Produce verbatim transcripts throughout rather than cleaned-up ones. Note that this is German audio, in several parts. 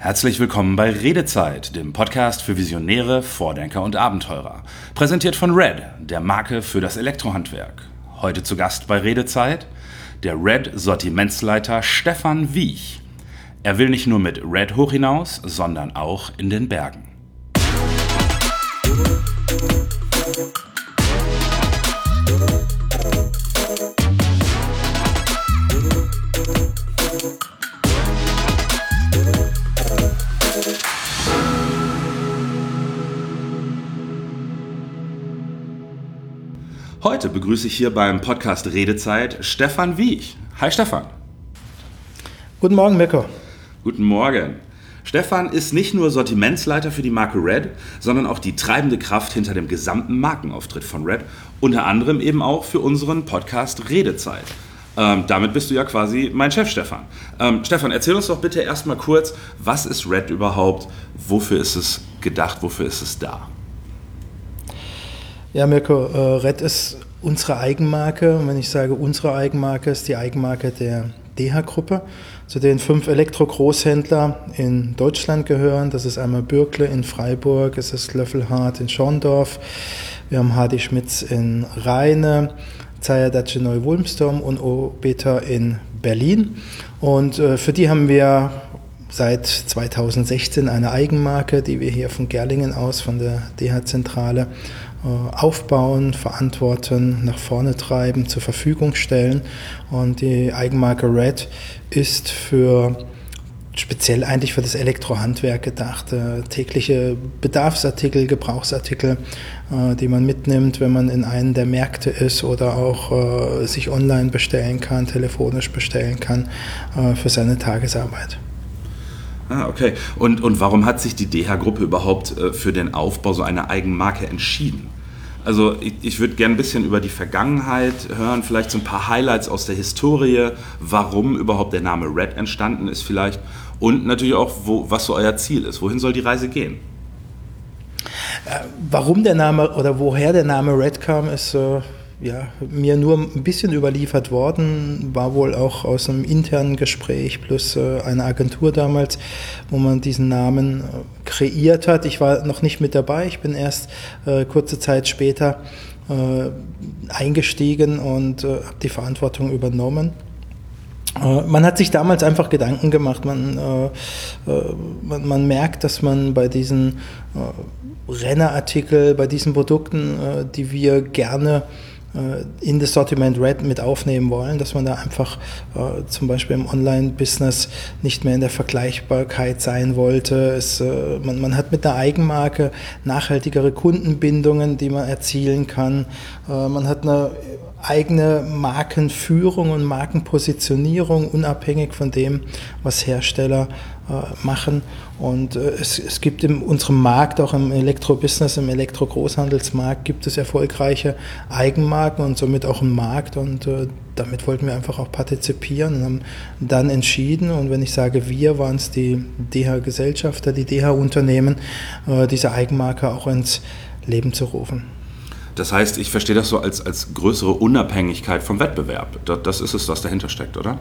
Herzlich willkommen bei Redezeit, dem Podcast für Visionäre, Vordenker und Abenteurer. Präsentiert von Red, der Marke für das Elektrohandwerk. Heute zu Gast bei Redezeit der Red-Sortimentsleiter Stefan Wiech. Er will nicht nur mit Red hoch hinaus, sondern auch in den Bergen. Heute begrüße ich hier beim Podcast Redezeit Stefan Wiech. Hi Stefan. Guten Morgen, Mirko. Guten Morgen. Stefan ist nicht nur Sortimentsleiter für die Marke Red, sondern auch die treibende Kraft hinter dem gesamten Markenauftritt von Red, unter anderem eben auch für unseren Podcast Redezeit. Ähm, damit bist du ja quasi mein Chef, Stefan. Ähm, Stefan, erzähl uns doch bitte erstmal kurz, was ist Red überhaupt, wofür ist es gedacht, wofür ist es da? Ja, Mirko, äh, Red ist unsere Eigenmarke. Und wenn ich sage unsere Eigenmarke, ist die Eigenmarke der D H Gruppe, zu den fünf Elektro-Großhändler in Deutschland gehören. Das ist einmal Bürgle in Freiburg, es ist Löffelhardt in Schorndorf, wir haben H D Schmitz in Rheine, Zayadac in Neu-Wulmstorf und Obeta in Berlin. Und äh, für die haben wir seit zweitausendsechzehn eine Eigenmarke, die wir hier von Gerlingen aus, von der D H-Zentrale, aufbauen, verantworten, nach vorne treiben, zur Verfügung stellen. Und die Eigenmarke Red ist für speziell eigentlich für das Elektrohandwerk gedacht. Äh, tägliche Bedarfsartikel, Gebrauchsartikel, äh, die man mitnimmt, wenn man in einem der Märkte ist oder auch äh, sich online bestellen kann, telefonisch bestellen kann, äh, für seine Tagesarbeit. Ah, okay. Und, und warum hat sich die D H-Gruppe überhaupt äh, für den Aufbau so einer Eigenmarke entschieden? Also ich, ich würde gerne ein bisschen über die Vergangenheit hören, vielleicht so ein paar Highlights aus der Historie, warum überhaupt der Name Red entstanden ist vielleicht und natürlich auch, wo, was so euer Ziel ist. Wohin soll die Reise gehen? Äh, warum der Name oder woher der Name Red kam, ist äh ja, mir nur ein bisschen überliefert worden, war wohl auch aus einem internen Gespräch plus äh, einer Agentur damals, wo man diesen Namen äh, kreiert hat. Ich war noch nicht mit dabei, ich bin erst äh, kurze Zeit später äh, eingestiegen und äh, habe die Verantwortung übernommen. Äh, man hat sich damals einfach Gedanken gemacht, man, äh, äh, man, man merkt, dass man bei diesen äh, Rennerartikeln, bei diesen Produkten, äh, die wir gerne in das Sortiment Red mit aufnehmen wollen, dass man da einfach äh, zum Beispiel im Online-Business nicht mehr in der Vergleichbarkeit sein wollte. Es, äh, man, man hat mit einer Eigenmarke nachhaltigere Kundenbindungen, die man erzielen kann. Äh, man hat eine eigene Markenführung und Markenpositionierung, unabhängig von dem, was Hersteller äh, machen. Und äh, es, es gibt in unserem Markt, auch im Elektrobusiness, im Elektro-Großhandelsmarkt, gibt es erfolgreiche Eigenmarken und somit auch einen Markt. Und äh, damit wollten wir einfach auch partizipieren und haben dann entschieden, und wenn ich sage wir, waren es die D H-Gesellschafter, die D H-Unternehmen, äh, diese Eigenmarke auch ins Leben zu rufen. Das heißt, ich verstehe das so als, als größere Unabhängigkeit vom Wettbewerb. Das, das ist es, was dahinter steckt, oder?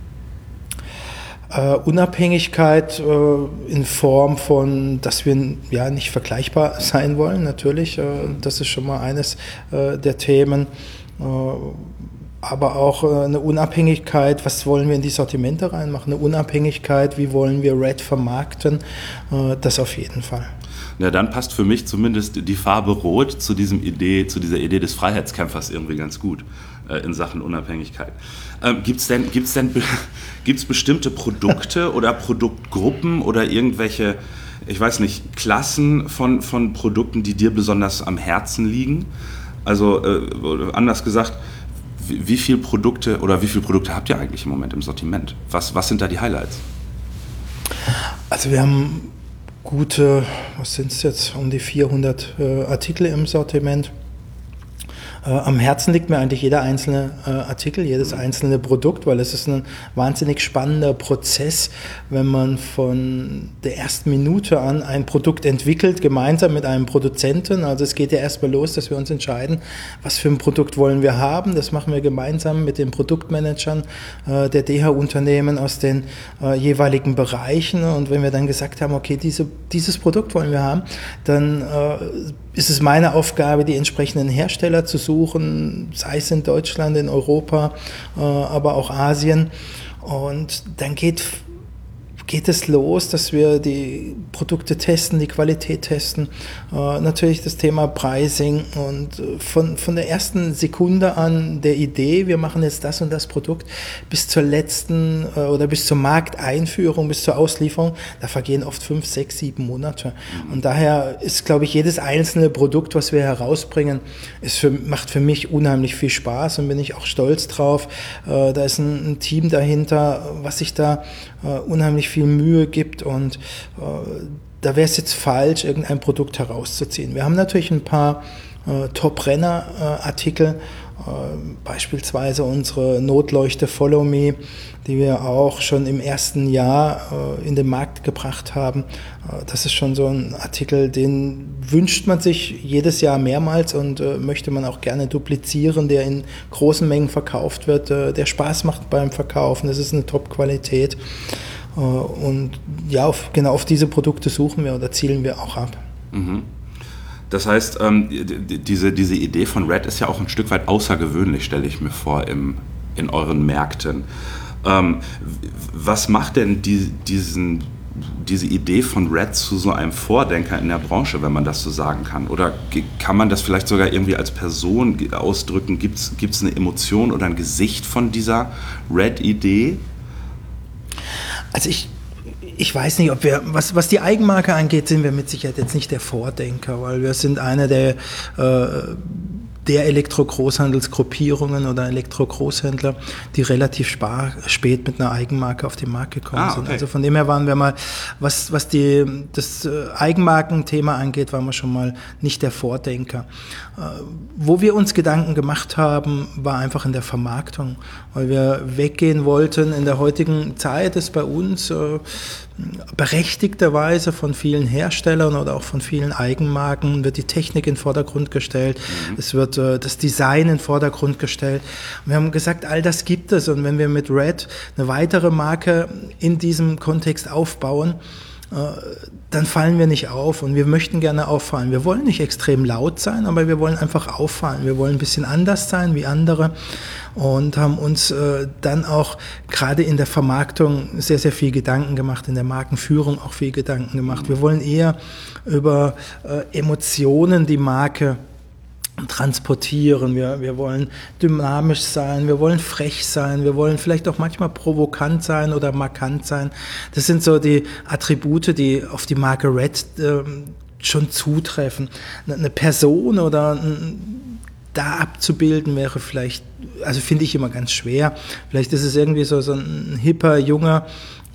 Uh, Unabhängigkeit uh, in Form von, dass wir ja nicht vergleichbar sein wollen, natürlich. Uh, das ist schon mal eines uh, der Themen. Uh, aber auch uh, eine Unabhängigkeit, was wollen wir in die Sortimente reinmachen? Eine Unabhängigkeit, wie wollen wir Red vermarkten? Uh, das auf jeden Fall. Ja, dann passt für mich zumindest die Farbe Rot zu diesem Idee, zu dieser Idee des Freiheitskämpfers irgendwie ganz gut äh, in Sachen Unabhängigkeit. Ähm, gibt's denn, gibt's denn, gibt's bestimmte Produkte oder Produktgruppen oder irgendwelche, ich weiß nicht, Klassen von, von Produkten, die dir besonders am Herzen liegen? Also äh, anders gesagt, wie, wie viele Produkte oder wie viele Produkte habt ihr eigentlich im Moment im Sortiment? Was, was sind da die Highlights? Also wir haben gute, was sind es jetzt, um die vierhundert äh, Artikel im Sortiment. Äh, am Herzen liegt mir eigentlich jeder einzelne äh, Artikel, jedes einzelne Produkt, weil es ist ein wahnsinnig spannender Prozess, wenn man von der ersten Minute an ein Produkt entwickelt, gemeinsam mit einem Produzenten. Also es geht ja erstmal los, dass wir uns entscheiden, was für ein Produkt wollen wir haben. Das machen wir gemeinsam mit den Produktmanagern äh, der D H-Unternehmen aus den äh, jeweiligen Bereichen. Und wenn wir dann gesagt haben, okay, diese, dieses Produkt wollen wir haben, dann äh, ist es meine Aufgabe, die entsprechenden Hersteller zu suchen, sei es in Deutschland, in Europa, äh, aber auch Asien. Und dann geht geht es los, dass wir die Produkte testen, die Qualität testen, äh, natürlich das Thema Pricing und von, von der ersten Sekunde an der Idee, wir machen jetzt das und das Produkt, bis zur letzten äh, oder bis zur Markteinführung, bis zur Auslieferung, da vergehen oft fünf, sechs, sieben Monate. Und daher ist, glaube ich, jedes einzelne Produkt, was wir herausbringen, ist für, macht für mich unheimlich viel Spaß und bin ich auch stolz drauf. Äh, da ist ein, ein Team dahinter, was sich da äh, unheimlich viel viel Mühe gibt und äh, da wäre es jetzt falsch, irgendein Produkt herauszuziehen. Wir haben natürlich ein paar äh, Top-Renner-Artikel, äh, beispielsweise unsere Notleuchte Follow Me, die wir auch schon im ersten Jahr äh, in den Markt gebracht haben. Äh, das ist schon so ein Artikel, den wünscht man sich jedes Jahr mehrmals und äh, möchte man auch gerne duplizieren, der in großen Mengen verkauft wird, äh, der Spaß macht beim Verkaufen, das ist eine Top-Qualität. Und ja, auf, genau auf diese Produkte suchen wir oder zielen wir auch ab. Mhm. Das heißt, ähm, die, diese, diese Idee von Red ist ja auch ein Stück weit außergewöhnlich, stelle ich mir vor, im, in euren Märkten. Ähm, was macht denn die, diesen, diese Idee von Red zu so einem Vordenker in der Branche, wenn man das so sagen kann? Oder kann man das vielleicht sogar irgendwie als Person ausdrücken? Gibt es eine Emotion oder ein Gesicht von dieser Red-Idee? Also ich, ich weiß nicht, ob wir, was, was die Eigenmarke angeht, sind wir mit Sicherheit jetzt nicht der Vordenker, weil wir sind eine der, äh, der Elektro-Großhandelsgruppierungen oder Elektro-Großhändler, die relativ spar, spät mit einer Eigenmarke auf den Markt gekommen ah, okay. sind. Also von dem her waren wir mal, was, was die, das Eigenmarkenthema angeht, waren wir schon mal nicht der Vordenker. Äh, wo wir uns Gedanken gemacht haben, war einfach in der Vermarktung, weil wir weggehen wollten. In der heutigen Zeit ist bei uns äh, berechtigterweise von vielen Herstellern oder auch von vielen Eigenmarken wird die Technik in den Vordergrund gestellt, mhm. es wird äh, das Design in den Vordergrund gestellt. Und wir haben gesagt, all das gibt es und wenn wir mit Red eine weitere Marke in diesem Kontext aufbauen, äh, dann fallen wir nicht auf und wir möchten gerne auffallen. Wir wollen nicht extrem laut sein, aber wir wollen einfach auffallen. Wir wollen ein bisschen anders sein wie andere und haben uns äh, dann auch gerade in der Vermarktung sehr, sehr viel Gedanken gemacht, in der Markenführung auch viel Gedanken gemacht. Wir wollen eher über äh, Emotionen die Marke transportieren. Wir, wir wollen dynamisch sein, wir wollen frech sein, wir wollen vielleicht auch manchmal provokant sein oder markant sein. Das sind so die Attribute, die auf die Marke Red äh, schon zutreffen. Eine Person oder ein, da abzubilden wäre vielleicht, also finde ich immer ganz schwer. Vielleicht ist es irgendwie so, so ein hipper, junger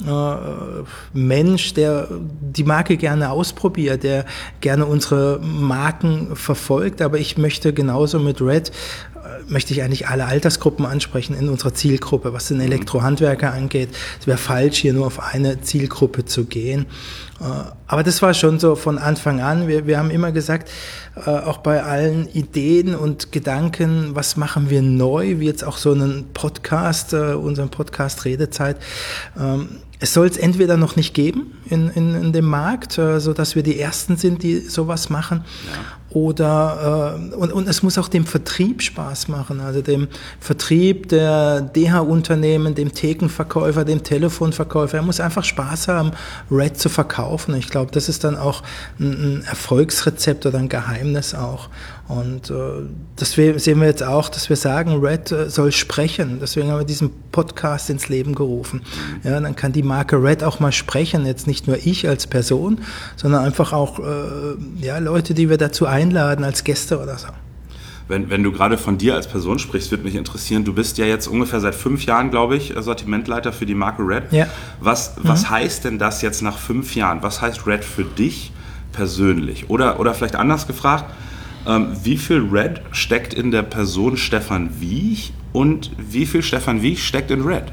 Mensch, der die Marke gerne ausprobiert, der gerne unsere Marken verfolgt, aber ich möchte genauso mit Red, möchte ich eigentlich alle Altersgruppen ansprechen in unserer Zielgruppe, was den Elektrohandwerker angeht. Es wäre falsch, hier nur auf eine Zielgruppe zu gehen. Aber das war schon so von Anfang an. Wir, wir haben immer gesagt, auch bei allen Ideen und Gedanken, was machen wir neu, wie jetzt auch so einen Podcast, unseren Podcast Redezeit, es soll es entweder noch nicht geben in, in, in dem Markt, äh, so dass wir die Ersten sind, die sowas machen, ja. oder äh, und, und es muss auch dem Vertrieb Spaß machen, also dem Vertrieb der D H-Unternehmen, dem Thekenverkäufer, dem Telefonverkäufer. Er muss einfach Spaß haben, Red zu verkaufen. Ich glaube, das ist dann auch ein, ein Erfolgsrezept oder ein Geheimnis auch. Und äh, das sehen wir jetzt auch, dass wir sagen, Red äh, soll sprechen. Deswegen haben wir diesen Podcast ins Leben gerufen. Ja, dann kann die Marke Red auch mal sprechen. Jetzt nicht nur ich als Person, sondern einfach auch äh, ja, Leute, die wir dazu einladen als Gäste oder so. Wenn, wenn du gerade von dir als Person sprichst, würde mich interessieren, du bist ja jetzt ungefähr seit fünf Jahren, glaube ich, Sortimentleiter für die Marke Red. Ja. Was, mhm. was heißt denn das jetzt nach fünf Jahren? Was heißt Red für dich persönlich? Oder, oder vielleicht anders gefragt, Ähm, wie viel Red steckt in der Person Stefan Wiech und wie viel Stefan Wiech steckt in Red?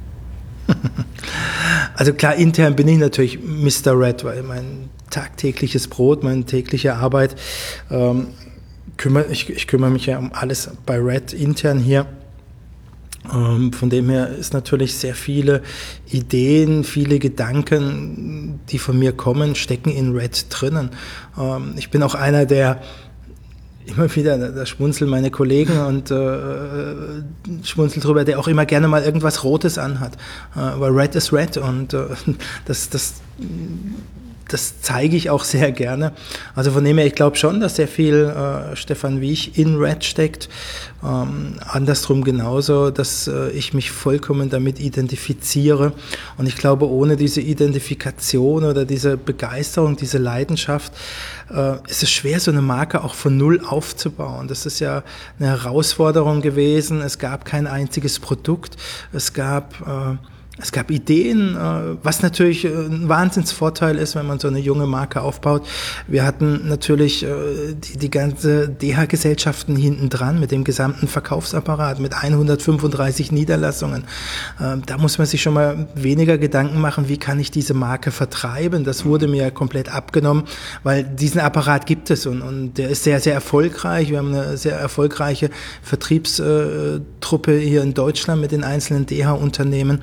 Also klar, intern bin ich natürlich Mister Red, weil mein tagtägliches Brot, meine tägliche Arbeit, ähm, kümmere, ich, ich kümmere mich ja um alles bei Red intern hier. Ähm, von dem her ist natürlich sehr viele Ideen, viele Gedanken, die von mir kommen, stecken in Red drinnen. Ähm, ich bin auch einer, der immer wieder, da schmunzeln meine Kollegen und äh, schmunzeln drüber, der auch immer gerne mal irgendwas Rotes anhat. Äh, weil Red ist Red und äh, das, das, das zeige ich auch sehr gerne. Also von dem her, ich glaube schon, dass sehr viel äh, Stefan Wiech in Red steckt. Ähm, andersrum genauso, dass äh, ich mich vollkommen damit identifiziere. Und ich glaube, ohne diese Identifikation oder diese Begeisterung, diese Leidenschaft, äh, ist es schwer, so eine Marke auch von Null aufzubauen. Das ist ja eine Herausforderung gewesen. Es gab kein einziges Produkt. Es gab... Äh, Es gab Ideen, was natürlich ein Wahnsinnsvorteil ist, wenn man so eine junge Marke aufbaut. Wir hatten natürlich die, die ganze D H-Gesellschaften hinten dran mit dem gesamten Verkaufsapparat, mit hundertfünfunddreißig Niederlassungen. Da muss man sich schon mal weniger Gedanken machen, wie kann ich diese Marke vertreiben. Das wurde mir komplett abgenommen, weil diesen Apparat gibt es und, und der ist sehr, sehr erfolgreich. Wir haben eine sehr erfolgreiche Vertriebstruppe hier in Deutschland mit den einzelnen D H-Unternehmen.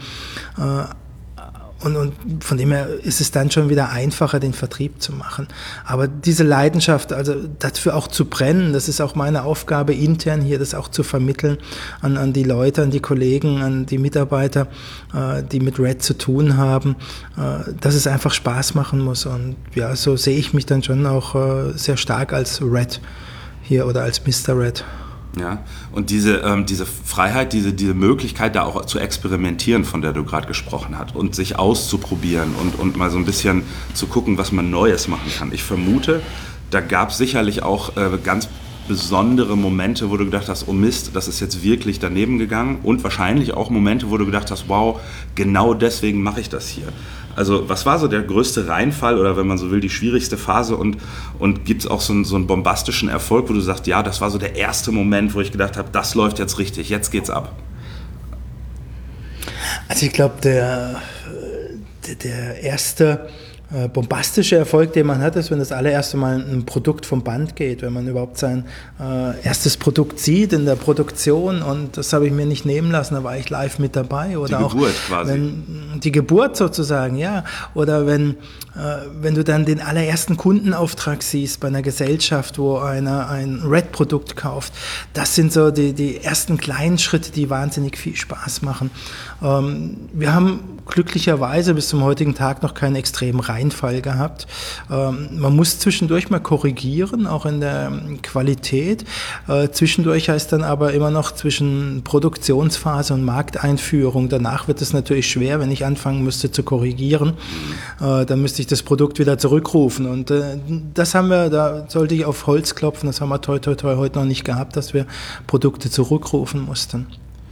Und, und von dem her ist es dann schon wieder einfacher, den Vertrieb zu machen. Aber diese Leidenschaft, also dafür auch zu brennen, das ist auch meine Aufgabe intern hier, das auch zu vermitteln an, an die Leute, an die Kollegen, an die Mitarbeiter, äh, die mit Red zu tun haben, äh, dass es einfach Spaß machen muss. Und ja, so sehe ich mich dann schon auch äh, sehr stark als Red hier oder als Mister Red. Ja, und diese, ähm, diese Freiheit, diese, diese Möglichkeit, da auch zu experimentieren, von der du gerade gesprochen hast, und sich auszuprobieren und, und mal so ein bisschen zu gucken, was man Neues machen kann. Ich vermute, da gab es sicherlich auch äh, ganz besondere Momente, wo du gedacht hast, oh Mist, das ist jetzt wirklich daneben gegangen, und wahrscheinlich auch Momente, wo du gedacht hast, wow, genau deswegen mache ich das hier. Also was war so der größte Reinfall oder, wenn man so will, die schwierigste Phase, und, und gibt es auch so einen, so einen bombastischen Erfolg, wo du sagst, ja, das war so der erste Moment, wo ich gedacht habe, das läuft jetzt richtig, jetzt geht's ab? Also ich glaube, der, der, der erste äh, bombastische Erfolg, den man hat, ist, wenn das allererste Mal ein Produkt vom Band geht, wenn man überhaupt sein äh, erstes Produkt sieht in der Produktion, und das habe ich mir nicht nehmen lassen, da war ich live mit dabei. Oder die auch Geburt quasi. Wenn, die Geburt sozusagen, ja. Oder wenn, äh, wenn du dann den allerersten Kundenauftrag siehst bei einer Gesellschaft, wo einer ein Red-Produkt kauft. Das sind so die, die ersten kleinen Schritte, die wahnsinnig viel Spaß machen. Ähm, wir haben glücklicherweise bis zum heutigen Tag noch keinen extremen Reinfall gehabt. Ähm, man muss zwischendurch mal korrigieren, auch in der Qualität. Äh, zwischendurch heißt dann aber immer noch zwischen Produktionsphase und Markteinführung. Danach wird es natürlich schwer, wenn ich anfangen müsste zu korrigieren. Äh, dann müsste ich das Produkt wieder zurückrufen. Und äh, das haben wir, da sollte ich auf Holz klopfen, das haben wir toi toi toi heute noch nicht gehabt, dass wir Produkte zurückrufen mussten.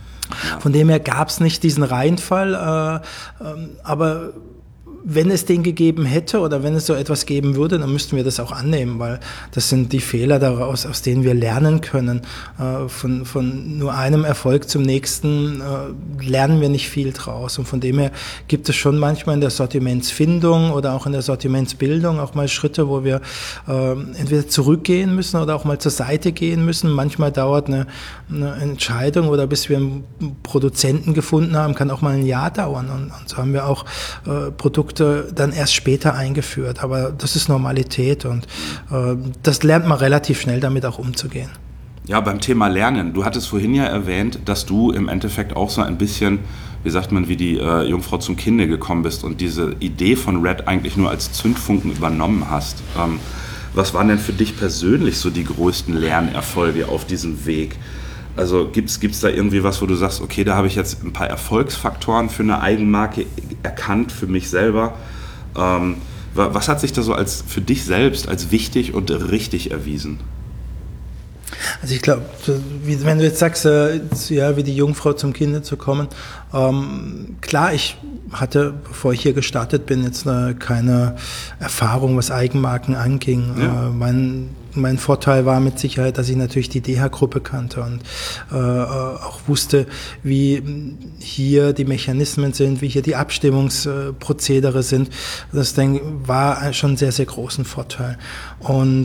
Von dem her gab es nicht diesen Reinfall, äh, äh, aber wenn es den gegeben hätte oder wenn es so etwas geben würde, dann müssten wir das auch annehmen, weil das sind die Fehler daraus, aus denen wir lernen können. Äh, von, von nur einem Erfolg zum nächsten äh, lernen wir nicht viel draus. Und von dem her gibt es schon manchmal in der Sortimentsfindung oder auch in der Sortimentsbildung auch mal Schritte, wo wir äh, entweder zurückgehen müssen oder auch mal zur Seite gehen müssen. Manchmal dauert eine, eine Entscheidung oder bis wir einen Produzenten gefunden haben, kann auch mal ein Jahr dauern. Und, und so haben wir auch äh, Produkte dann erst später eingeführt, aber das ist Normalität und äh, das lernt man relativ schnell, damit auch umzugehen. Ja, beim Thema Lernen, du hattest vorhin ja erwähnt, dass du im Endeffekt auch so ein bisschen, wie sagt man, wie die äh, Jungfrau zum Kinde gekommen bist und diese Idee von Red eigentlich nur als Zündfunken übernommen hast. Ähm, was waren denn für dich persönlich so die größten Lernerfolge auf diesem Weg? Also gibt's gibt's da irgendwie was, wo du sagst, okay, da habe ich jetzt ein paar Erfolgsfaktoren für eine Eigenmarke erkannt, für mich selber. Ähm, was hat sich da so als für dich selbst als wichtig und richtig erwiesen? Also ich glaube, wenn du jetzt sagst, äh, ja, wie die Jungfrau zum Kinde zu kommen, ähm, klar, ich hatte, bevor ich hier gestartet bin, jetzt äh, keine Erfahrung, was Eigenmarken anging. Ja. Äh, mein Mein Vorteil war mit Sicherheit, dass ich natürlich die D H-Gruppe kannte und äh, auch wusste, wie hier die Mechanismen sind, wie hier die Abstimmungsprozedere sind. Das denke, war schon ein sehr, sehr großen Vorteil. Und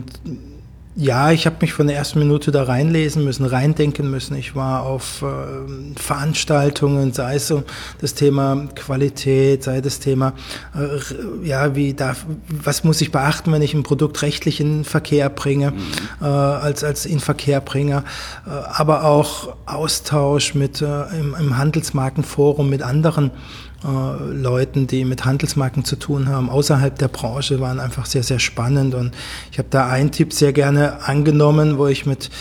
ja, ich habe mich von der ersten Minute da reinlesen müssen, reindenken müssen. Ich war auf äh, Veranstaltungen, sei es um das Thema Qualität, sei das Thema, äh, ja, wie darf, was muss ich beachten, wenn ich ein Produkt rechtlich in Verkehr bringe, mhm. äh, als als Inverkehrbringer, äh, aber auch Austausch mit äh, im, im Handelsmarkenforum mit anderen äh, Leuten, die mit Handelsmarken zu tun haben, außerhalb der Branche, waren einfach sehr, sehr spannend. Und ich habe da einen Tipp sehr gerne angenommen, wo ich mit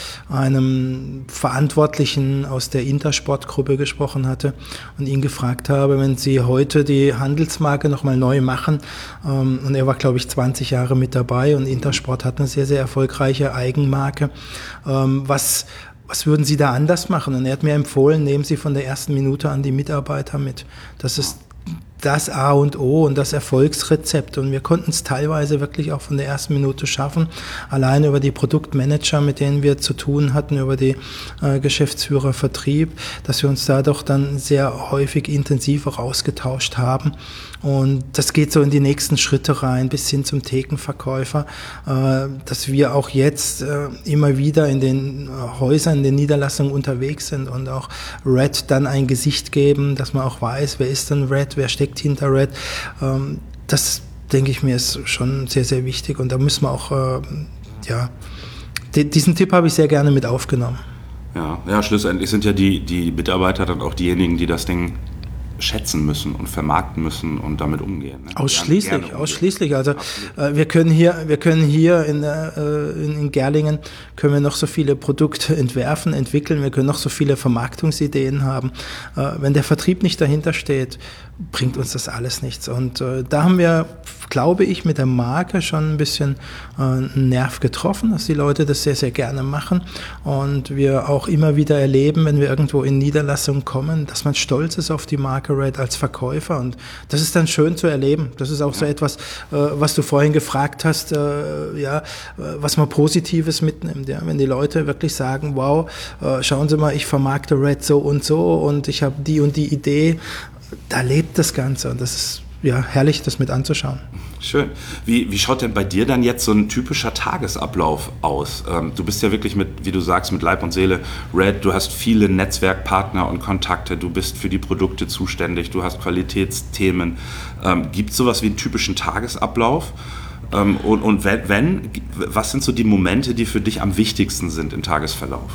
einem Verantwortlichen aus der Intersport-Gruppe gesprochen hatte und ihn gefragt habe, wenn Sie heute die Handelsmarke nochmal neu machen, ähm, und er war, glaube ich, zwanzig Jahre mit dabei und Intersport hat eine sehr, sehr erfolgreiche Eigenmarke, ähm, was Was würden Sie da anders machen? Und er hat mir empfohlen, nehmen Sie von der ersten Minute an die Mitarbeiter mit. Das ist das A und O und das Erfolgsrezept. Und wir konnten es teilweise wirklich auch von der ersten Minute schaffen, alleine über die Produktmanager, mit denen wir zu tun hatten, über die äh, Geschäftsführer Vertrieb, dass wir uns da doch dann sehr häufig intensiv auch ausgetauscht haben. Und das geht so in die nächsten Schritte rein, bis hin zum Thekenverkäufer, äh, dass wir auch jetzt äh, immer wieder in den äh, Häusern, in den Niederlassungen unterwegs sind und auch Red dann ein Gesicht geben, dass man auch weiß, wer ist denn Red, wer steckt hinter Red. Ähm, das, denke ich mir, ist schon sehr, sehr wichtig. Und da müssen wir auch, äh, ja, d- diesen Tipp habe ich sehr gerne mit aufgenommen. Ja, ja, schlussendlich sind ja die, die Mitarbeiter dann auch diejenigen, die das Ding schätzen müssen und vermarkten müssen und damit umgehen. Ne? Ausschließlich, gerne, gerne ausschließlich. Also äh, wir können hier, wir können hier in, äh, in, in Gerlingen können wir noch so viele Produkte entwerfen, entwickeln. Wir können noch so viele Vermarktungsideen haben. Äh, wenn der Vertrieb nicht dahinter steht, bringt uns das alles nichts. Und äh, da haben wir, glaube ich, mit der Marke schon ein bisschen äh, einen Nerv getroffen, dass die Leute das sehr, sehr gerne machen. Und wir auch immer wieder erleben, wenn wir irgendwo in Niederlassungen kommen, dass man stolz ist auf die Marke Red als Verkäufer. Und das ist dann schön zu erleben. Das ist auch ja. so etwas, äh, was du vorhin gefragt hast, äh, ja, was man Positives mitnimmt. Ja? Wenn die Leute wirklich sagen, wow, äh, schauen Sie mal, ich vermarkte Red so und so und ich habe die und die Idee, da lebt das Ganze und das ist ja herrlich, das mit anzuschauen. Schön. Wie, wie schaut denn bei dir dann jetzt so ein typischer Tagesablauf aus? Ähm, du bist ja wirklich mit, wie du sagst, mit Leib und Seele Red, du hast viele Netzwerkpartner und Kontakte, du bist für die Produkte zuständig, du hast Qualitätsthemen. Ähm, gibt es sowas wie einen typischen Tagesablauf? Ähm, und und wenn, wenn, was sind so die Momente, die für dich am wichtigsten sind im Tagesverlauf?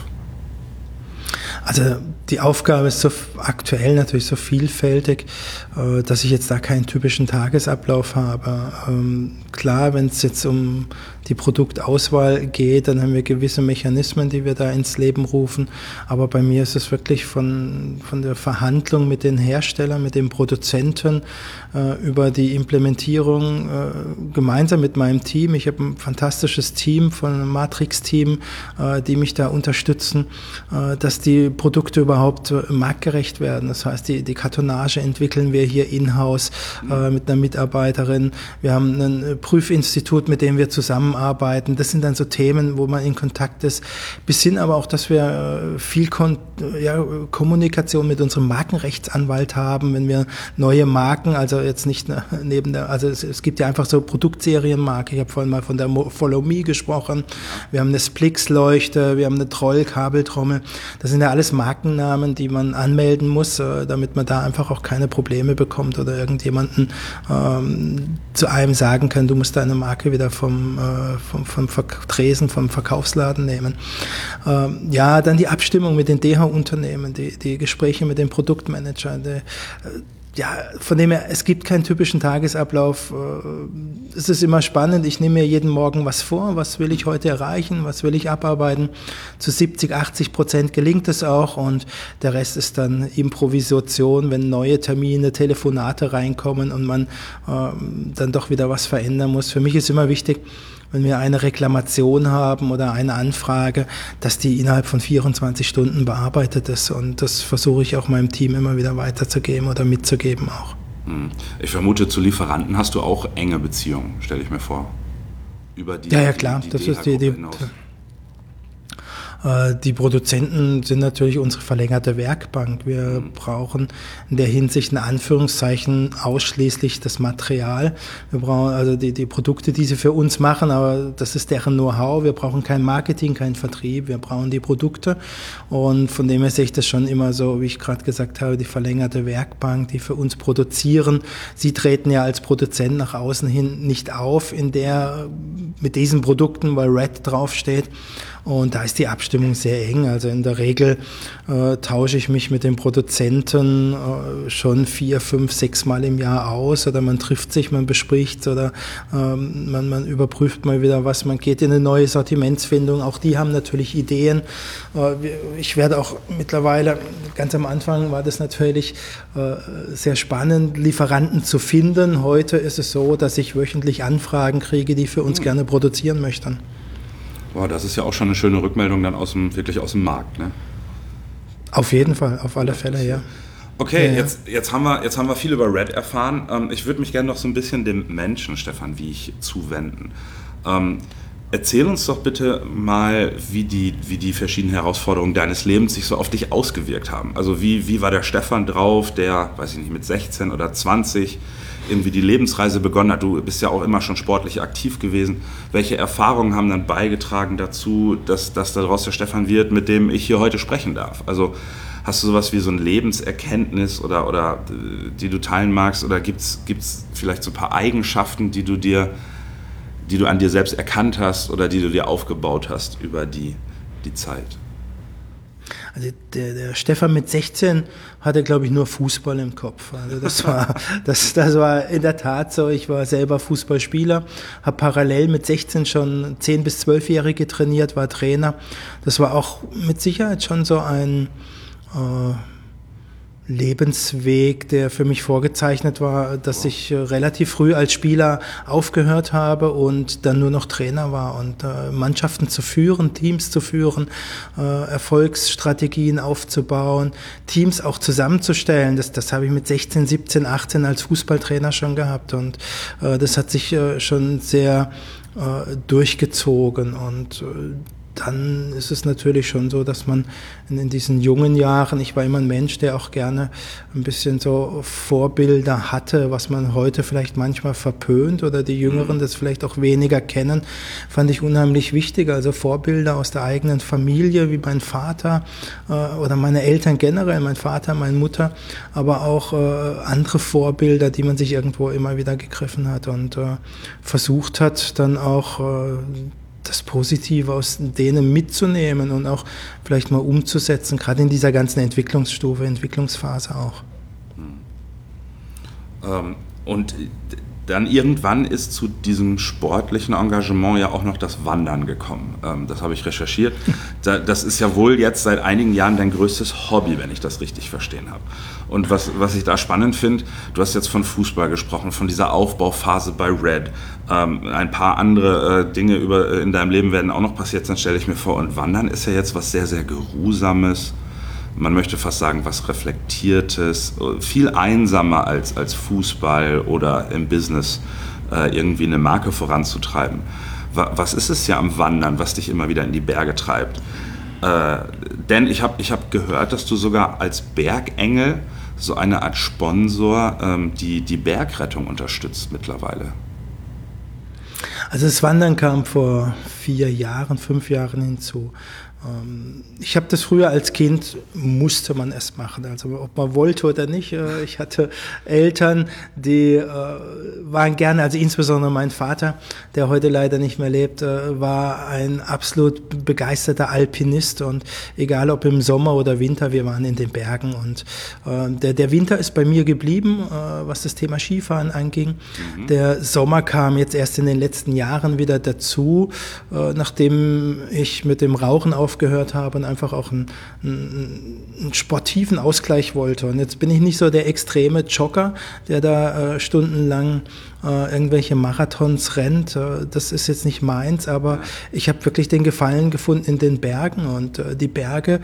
Also die Aufgabe ist so aktuell natürlich so vielfältig, äh, dass ich jetzt da keinen typischen Tagesablauf habe. Ähm, klar, wenn es jetzt um die Produktauswahl geht, dann haben wir gewisse Mechanismen, die wir da ins Leben rufen. Aber bei mir ist es wirklich von, von der Verhandlung mit den Herstellern, mit den Produzenten, äh, über die Implementierung äh, gemeinsam mit meinem Team. Ich habe ein fantastisches Team von einem Matrix-Team, äh, die mich da unterstützen, äh, dass die Produkte überhaupt äh, marktgerecht werden. Das heißt, die, die Kartonage entwickeln wir hier in-house äh, mit einer Mitarbeiterin. Wir haben ein Prüfinstitut, mit dem wir zusammenarbeiten. Das sind dann so Themen, wo man in Kontakt ist. Bis hin aber auch, dass wir viel Kon- ja, Kommunikation mit unserem Markenrechtsanwalt haben, wenn wir neue Marken, also jetzt nicht neben der, also es, es gibt ja einfach so Produktserienmarken. Ich habe vorhin mal von der Follow Me gesprochen. Wir haben eine Splix-Leuchte, wir haben eine Troll-Kabeltrommel. Das sind ja alles Markennamen, die man anmelden muss, damit man da einfach auch keine Probleme bekommt oder irgendjemanden ähm, zu einem sagen kann, du musst deine Marke wieder vom, äh, vom, vom Tresen, vom Verkaufsladen nehmen. Ähm, ja, dann die Abstimmung mit den D H-Unternehmen, die, die Gespräche mit den Produktmanagern, die, äh, ja, von dem her, es gibt keinen typischen Tagesablauf. Es ist immer spannend. Ich nehme mir jeden Morgen was vor. Was will ich heute erreichen? Was will ich abarbeiten? Zu siebzig, achtzig Prozent gelingt es auch und der Rest ist dann Improvisation, wenn neue Termine, Telefonate reinkommen und man ähm, dann doch wieder was verändern muss. Für mich ist immer wichtig, wenn wir eine Reklamation haben oder eine Anfrage, dass die innerhalb von vierundzwanzig Stunden bearbeitet ist. Und das versuche ich auch meinem Team immer wieder weiterzugeben oder mitzugeben auch. Ich vermute, zu Lieferanten hast du auch enge Beziehungen, stelle ich mir vor. Über die, ja, ja, klar. Die, die das ist die, die, Die Produzenten sind natürlich unsere verlängerte Werkbank. Wir mhm. brauchen in der Hinsicht in Anführungszeichen ausschließlich das Material. Wir brauchen also die, die Produkte, die sie für uns machen, aber das ist deren Know-how. Wir brauchen kein Marketing, kein Vertrieb. Wir brauchen die Produkte. Und von dem her sehe ich das schon immer so, wie ich gerade gesagt habe, die verlängerte Werkbank, die für uns produzieren. Sie treten ja als Produzent nach außen hin nicht auf in der, mit diesen Produkten, weil Red draufsteht. Und da ist die Abstimmung sehr eng. Also in der Regel äh, tausche ich mich mit den Produzenten äh, schon vier, fünf, sechs Mal im Jahr aus. Oder man trifft sich, man bespricht oder ähm, man, man überprüft mal wieder was. Man geht in eine neue Sortimentsfindung. Auch die haben natürlich Ideen. Äh, ich werde auch mittlerweile, ganz am Anfang war das natürlich äh, sehr spannend, Lieferanten zu finden. Heute ist es so, dass ich wöchentlich Anfragen kriege, die für uns mhm. gerne produzieren möchten. Boah, das ist ja auch schon eine schöne Rückmeldung dann aus dem, wirklich aus dem Markt, ne? Auf jeden Fall, auf alle Fälle, ja. Okay, ja, ja. Jetzt, jetzt, haben wir, jetzt haben wir viel über Red erfahren. Ähm, ich würde mich gerne noch so ein bisschen dem Menschen, Stefan Wiech, zuwenden. Ähm, erzähl uns doch bitte mal, wie die, wie die verschiedenen Herausforderungen deines Lebens sich so auf dich ausgewirkt haben. Also wie, wie war der Stefan drauf, der, weiß ich nicht, mit sechzehn oder zwanzig irgendwie die Lebensreise begonnen hat. Du bist ja auch immer schon sportlich aktiv gewesen. Welche Erfahrungen haben dann beigetragen dazu, dass, dass daraus der Stefan wird, mit dem ich hier heute sprechen darf? Also hast du sowas wie so eine Lebenserkenntnis oder, oder die du teilen magst? Oder gibt es vielleicht so ein paar Eigenschaften, die du dir, die du an dir selbst erkannt hast oder die du dir aufgebaut hast über die, die Zeit? Also der, der Stefan mit sechzehn hatte, glaube ich, nur Fußball im Kopf. Also das war, das, das war in der Tat so. Ich war selber Fußballspieler, habe parallel mit sechzehn schon zehn- bis zwölfjährige trainiert, war Trainer. Das war auch mit Sicherheit schon so ein äh, Lebensweg, der für mich vorgezeichnet war, dass ich äh, relativ früh als Spieler aufgehört habe und dann nur noch Trainer war und äh, Mannschaften zu führen, Teams zu führen, äh, Erfolgsstrategien aufzubauen, Teams auch zusammenzustellen. Das, das habe ich mit sechzehn, siebzehn, achtzehn als Fußballtrainer schon gehabt und äh, das hat sich äh, schon sehr äh, durchgezogen und äh, dann ist es natürlich schon so, dass man in, in diesen jungen Jahren, ich war immer ein Mensch, der auch gerne ein bisschen so Vorbilder hatte, was man heute vielleicht manchmal verpönt oder die Jüngeren das vielleicht auch weniger kennen, fand ich unheimlich wichtig. Also Vorbilder aus der eigenen Familie, wie mein Vater äh, oder meine Eltern generell, mein Vater, meine Mutter, aber auch äh, andere Vorbilder, die man sich irgendwo immer wieder gegriffen hat und äh, versucht hat, dann auch äh, das Positive aus denen mitzunehmen und auch vielleicht mal umzusetzen, gerade in dieser ganzen Entwicklungsstufe, Entwicklungsphase auch. Ähm, und dann irgendwann ist zu diesem sportlichen Engagement ja auch noch das Wandern gekommen. Ähm, das habe ich recherchiert. Das ist ja wohl jetzt seit einigen Jahren dein größtes Hobby, wenn ich das richtig verstehen habe. Und was, was ich da spannend finde, du hast jetzt von Fußball gesprochen, von dieser Aufbauphase bei Red. Ähm, ein paar andere äh, Dinge über, äh, in deinem Leben werden auch noch passiert sein, stelle ich mir vor. Und Wandern ist ja jetzt was sehr, sehr Geruhsames. Man möchte fast sagen, was Reflektiertes, viel einsamer als, als Fußball oder im Business äh, irgendwie eine Marke voranzutreiben. Was ist es ja am Wandern, was dich immer wieder in die Berge treibt? Äh, denn ich habe ich hab gehört, dass du sogar als Bergengel so eine Art Sponsor ähm, die, die Bergrettung unterstützt mittlerweile. Also das Wandern kam vor vier Jahren, fünf Jahren hinzu. Ich habe das früher als Kind, musste man es machen, also ob man wollte oder nicht. Ich hatte Eltern, die äh, waren gerne, also insbesondere mein Vater, der heute leider nicht mehr lebt, äh, war ein absolut begeisterter Alpinist und egal ob im Sommer oder Winter, wir waren in den Bergen und äh, der, der Winter ist bei mir geblieben, äh, was das Thema Skifahren anging. Mhm. Der Sommer kam jetzt erst in den letzten Jahren wieder dazu, äh, nachdem ich mit dem Rauchen auf aufgehört habe und einfach auch einen, einen, einen sportiven Ausgleich wollte. Und jetzt bin ich nicht so der extreme Jogger, der da äh, stundenlang äh, irgendwelche Marathons rennt. Äh, das ist jetzt nicht meins, aber ich habe wirklich den Gefallen gefunden in den Bergen. Und äh, die Berge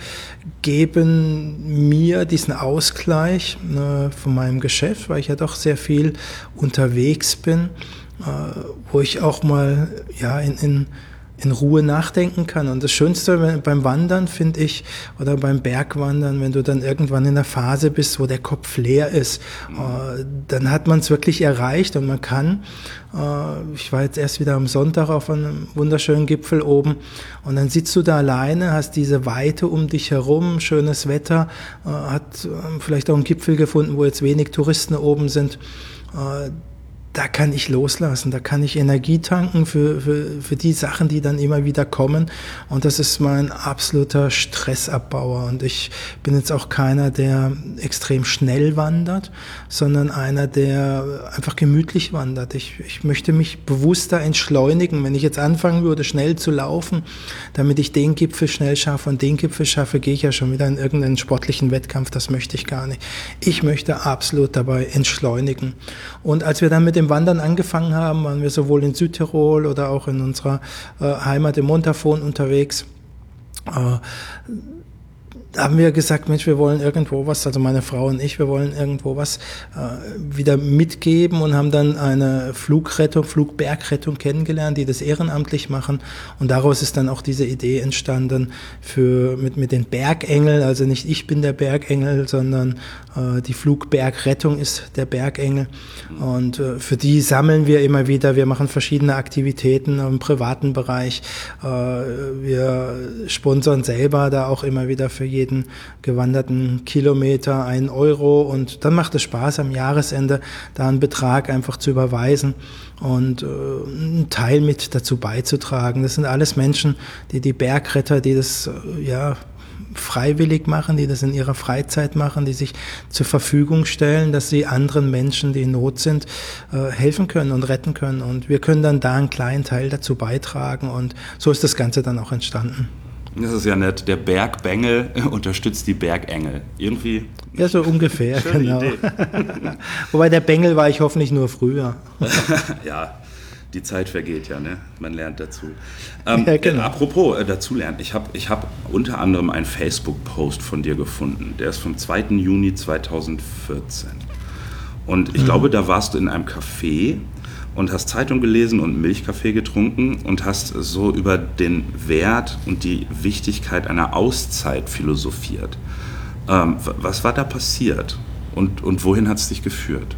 geben mir diesen Ausgleich äh, von meinem Geschäft, weil ich ja doch sehr viel unterwegs bin, äh, wo ich auch mal ja in, in in Ruhe nachdenken kann. Und das Schönste beim Wandern, finde ich, oder beim Bergwandern, wenn du dann irgendwann in der Phase bist, wo der Kopf leer ist, äh, dann hat man es wirklich erreicht und man kann, äh, ich war jetzt erst wieder am Sonntag auf einem wunderschönen Gipfel oben und dann sitzt du da alleine, hast diese Weite um dich herum, schönes Wetter, äh, hat äh, vielleicht auch einen Gipfel gefunden, wo jetzt wenig Touristen oben sind. Äh, Da kann ich loslassen, da kann ich Energie tanken für, für, für die Sachen, die dann immer wieder kommen. Und das ist mein absoluter Stressabbauer. Und ich bin jetzt auch keiner, der extrem schnell wandert, sondern einer, der einfach gemütlich wandert. Ich, ich möchte mich bewusster entschleunigen. Wenn ich jetzt anfangen würde, schnell zu laufen, damit ich den Gipfel schnell schaffe und den Gipfel schaffe, gehe ich ja schon wieder in irgendeinen sportlichen Wettkampf. Das möchte ich gar nicht. Ich möchte absolut dabei entschleunigen. Und als wir dann mit dem Wandern angefangen haben, waren wir sowohl in Südtirol oder auch in unserer äh, Heimat im Montafon unterwegs. Äh, haben wir gesagt, Mensch, wir wollen irgendwo was, also meine Frau und ich, wir wollen irgendwo was äh, wieder mitgeben und haben dann eine Flugrettung, Flugbergrettung kennengelernt, die das ehrenamtlich machen und daraus ist dann auch diese Idee entstanden für mit mit den Bergengel, also nicht ich bin der Bergengel, sondern äh, die Flugbergrettung ist der Bergengel und äh, für die sammeln wir immer wieder, wir machen verschiedene Aktivitäten im privaten Bereich, äh, wir sponsern selber da auch immer wieder für jeden gewanderten Kilometer einen Euro und dann macht es Spaß am Jahresende da einen Betrag einfach zu überweisen und äh, einen Teil mit dazu beizutragen. Das sind alles Menschen, die die Bergretter, die das äh, ja freiwillig machen, die das in ihrer Freizeit machen, die sich zur Verfügung stellen, dass sie anderen Menschen, die in Not sind, äh, helfen können und retten können und wir können dann da einen kleinen Teil dazu beitragen und so ist das Ganze dann auch entstanden. Das ist ja nett. Der Bergbengel unterstützt die Bergengel. Irgendwie. Ja, so ungefähr, schöne genau. Idee. Wobei der Bengel war ich hoffentlich nur früher. Ja, die Zeit vergeht ja, ne? Man lernt dazu. Ähm, ja, genau. äh, apropos äh, dazu lernen. Ich habe ich hab unter anderem einen Facebook-Post von dir gefunden. Der ist vom zweiten Juni zweitausendvierzehn. Und ich mhm. glaube, da warst du in einem Café und hast Zeitung gelesen und Milchkaffee getrunken und hast so über den Wert und die Wichtigkeit einer Auszeit philosophiert. Ähm, was war da passiert und, und wohin hat es dich geführt?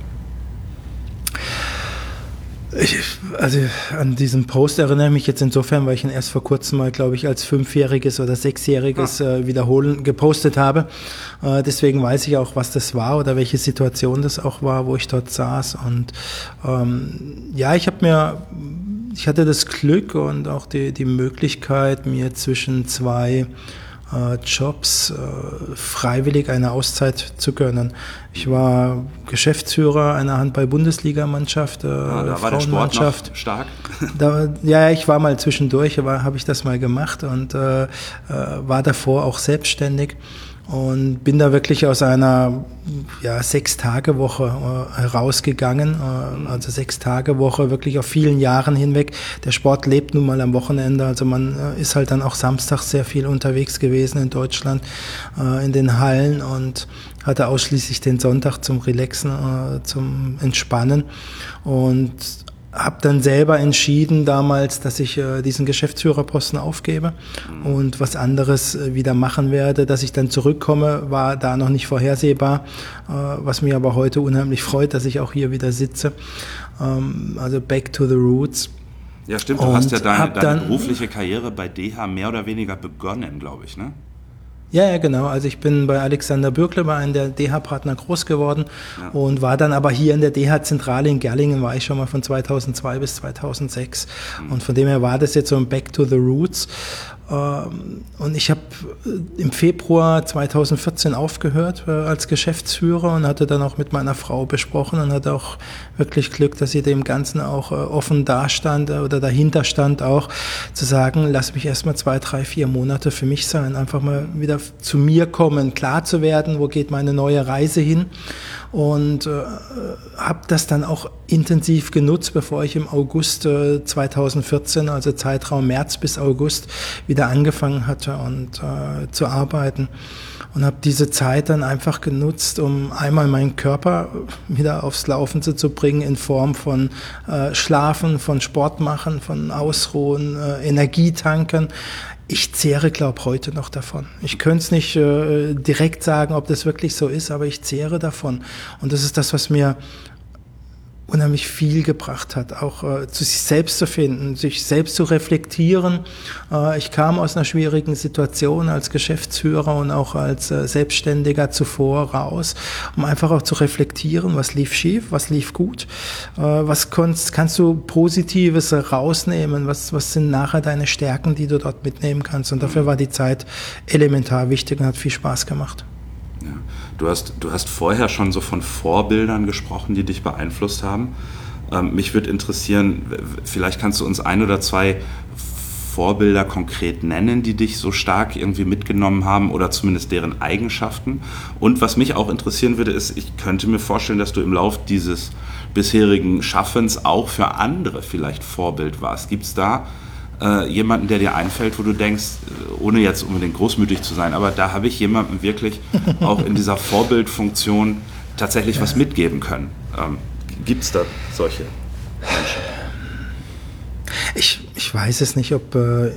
Ich, also an diesen Post erinnere ich mich jetzt insofern, weil ich ihn erst vor kurzem mal, glaube ich, als Fünfjähriges oder Sechsjähriges ah. äh, wiederholen gepostet habe. Äh, deswegen weiß ich auch, was das war oder welche Situation das auch war, wo ich dort saß. Und ähm, ja, ich habe mir, ich hatte das Glück und auch die, die Möglichkeit, mir zwischen zwei Jobs äh, freiwillig eine Auszeit zu gönnen. Ich war Geschäftsführer einer Handball-Bundesligamannschaft, äh, ah, da war der Sport noch stark. Da, ja, ich war mal zwischendurch, habe ich das mal gemacht und äh, äh, war davor auch selbstständig. Und bin da wirklich aus einer ja, Sechs-Tage-Woche äh, herausgegangen, äh, also Sechs-Tage-Woche wirklich auf vielen Jahren hinweg. Der Sport lebt nun mal am Wochenende, also man äh, ist halt dann auch samstags sehr viel unterwegs gewesen in Deutschland, äh, in den Hallen und hatte ausschließlich den Sonntag zum Relaxen, äh, zum Entspannen und habe dann selber entschieden damals, dass ich äh, diesen Geschäftsführerposten aufgebe mhm. und was anderes äh, wieder machen werde. Dass ich dann zurückkomme, war da noch nicht vorhersehbar, äh, was mich aber heute unheimlich freut, dass ich auch hier wieder sitze. Ähm, also back to the roots. Ja, stimmt. Du und hast ja deine, deine berufliche Karriere bei D H mehr oder weniger begonnen, glaube ich, ne? Ja, ja, genau. Also ich bin bei Alexander Bürkle, bei einem der D H-Partner groß geworden ja. und war dann aber hier in der D H-Zentrale in Gerlingen, war ich schon mal von zweitausendzwei bis zweitausendsechs. Mhm. Und von dem her war das jetzt so ein Back to the Roots. Und ich habe im Februar zweitausendvierzehn aufgehört als Geschäftsführer und hatte dann auch mit meiner Frau besprochen und hatte auch wirklich Glück, dass sie dem Ganzen auch offen dastand oder dahinter stand auch, zu sagen, lass mich erstmal zwei, drei, vier Monate für mich sein, einfach mal wieder zu mir kommen, klar zu werden, wo geht meine neue Reise hin. Und äh, habe das dann auch intensiv genutzt, bevor ich im August äh, zweitausendvierzehn, also Zeitraum März bis August, wieder angefangen hatte und äh, zu arbeiten. Und habe diese Zeit dann einfach genutzt, um einmal meinen Körper wieder aufs Laufen zu, zu bringen in Form von äh, Schlafen, von Sport machen, von Ausruhen, äh, Energietanken. Ich zehre, glaube heute noch davon. Ich könnte es nicht äh, direkt sagen, ob das wirklich so ist, aber ich zehre davon. Und das ist das, was mir unheimlich viel gebracht hat, auch äh, zu sich selbst zu finden, sich selbst zu reflektieren. Äh, ich kam aus einer schwierigen Situation als Geschäftsführer und auch als äh, Selbstständiger zuvor raus, um einfach auch zu reflektieren, was lief schief, was lief gut, äh, was kannst, kannst du Positives rausnehmen, was, was sind nachher deine Stärken, die du dort mitnehmen kannst. Und dafür war die Zeit elementar wichtig und hat viel Spaß gemacht. Ja. Du hast, du hast vorher schon so von Vorbildern gesprochen, die dich beeinflusst haben. Ähm, mich würde interessieren, vielleicht kannst du uns ein oder zwei Vorbilder konkret nennen, die dich so stark irgendwie mitgenommen haben oder zumindest deren Eigenschaften. Und was mich auch interessieren würde, ist, ich könnte mir vorstellen, dass du im Lauf dieses bisherigen Schaffens auch für andere vielleicht Vorbild warst. Gibt es da Äh, jemanden, der dir einfällt, wo du denkst, ohne jetzt unbedingt großmütig zu sein, aber da habe ich jemandem wirklich auch in dieser Vorbildfunktion tatsächlich ja. was mitgeben können. Ähm, gibt es da solche Menschen? Ich, ich weiß es nicht, ob äh,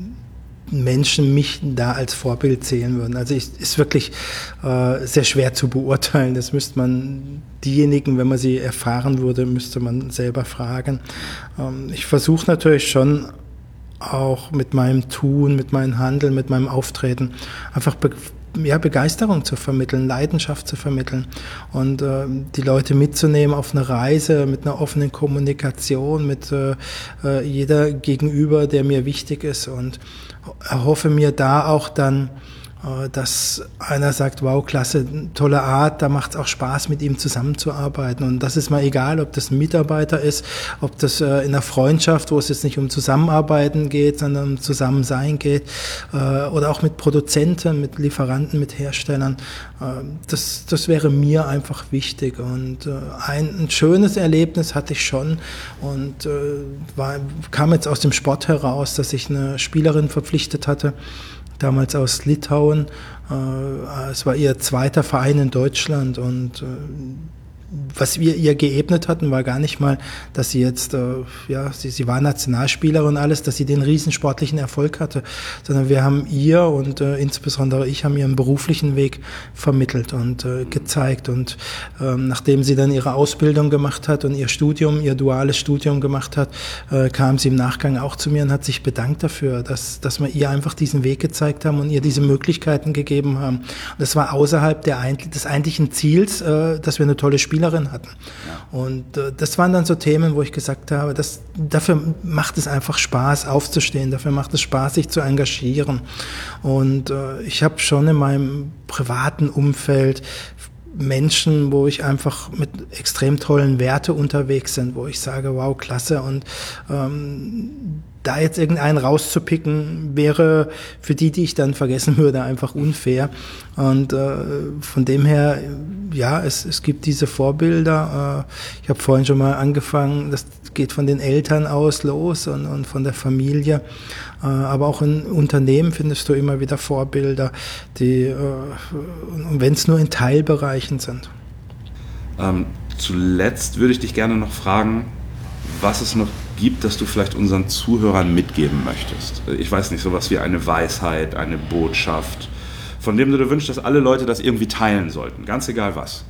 Menschen mich da als Vorbild sehen würden. Also ich, ist wirklich äh, sehr schwer zu beurteilen. Das müsste man diejenigen, wenn man sie erfahren würde, müsste man selber fragen. Ähm, ich versuche natürlich schon auch mit meinem Tun, mit meinem Handeln, mit meinem Auftreten einfach be- ja, Begeisterung zu vermitteln, Leidenschaft zu vermitteln und äh, die Leute mitzunehmen auf eine Reise mit einer offenen Kommunikation, mit äh, jeder Gegenüber, der mir wichtig ist, und erhoffe mir da auch dann, dass einer sagt, wow, klasse, tolle Art, da macht es auch Spaß, mit ihm zusammenzuarbeiten. Und das ist mal egal, ob das ein Mitarbeiter ist, ob das in einer Freundschaft, wo es jetzt nicht um Zusammenarbeiten geht, sondern um Zusammensein geht, oder auch mit Produzenten, mit Lieferanten, mit Herstellern. Das, das wäre mir einfach wichtig. Und ein, ein schönes Erlebnis hatte ich schon und war, kam jetzt aus dem Sport heraus, dass ich eine Spielerin verpflichtet hatte, damals aus Litauen. Äh, es war ihr zweiter Verein in Deutschland und äh, was wir ihr geebnet hatten, war gar nicht mal, dass sie jetzt, äh, ja, sie, sie war Nationalspielerin und alles, dass sie den riesen sportlichen Erfolg hatte, sondern wir haben ihr und äh, insbesondere ich haben ihr einen beruflichen Weg vermittelt und äh, gezeigt. Und ähm, nachdem sie dann ihre Ausbildung gemacht hat und ihr Studium, ihr duales Studium gemacht hat, äh, kam sie im Nachgang auch zu mir und hat sich bedankt dafür, dass, dass wir ihr einfach diesen Weg gezeigt haben und ihr diese Möglichkeiten gegeben haben. Und das war außerhalb der, des eigentlichen Ziels, äh, dass wir eine tolle Spielerin hatten. Ja. Und äh, das waren dann so Themen, wo ich gesagt habe, das, dafür macht es einfach Spaß, aufzustehen, dafür macht es Spaß, sich zu engagieren. Und äh, ich habe schon in meinem privaten Umfeld Menschen, wo ich einfach mit extrem tollen Werte unterwegs sind, wo ich sage, wow, klasse. Und ähm, da jetzt irgendeinen rauszupicken, wäre für die, die ich dann vergessen würde, einfach unfair. Und äh, von dem her, ja, es, es gibt diese Vorbilder. Äh, ich habe vorhin schon mal angefangen, das geht von den Eltern aus los und, und von der Familie. Äh, aber auch in Unternehmen findest du immer wieder Vorbilder, die, äh, und wenn es nur in Teilbereichen sind. Ähm, zuletzt würde ich dich gerne noch fragen, was es noch gibt, das du vielleicht unseren Zuhörern mitgeben möchtest. Ich weiß nicht, sowas wie eine Weisheit, eine Botschaft, von dem du dir wünschst, dass alle Leute das irgendwie teilen sollten, ganz egal was.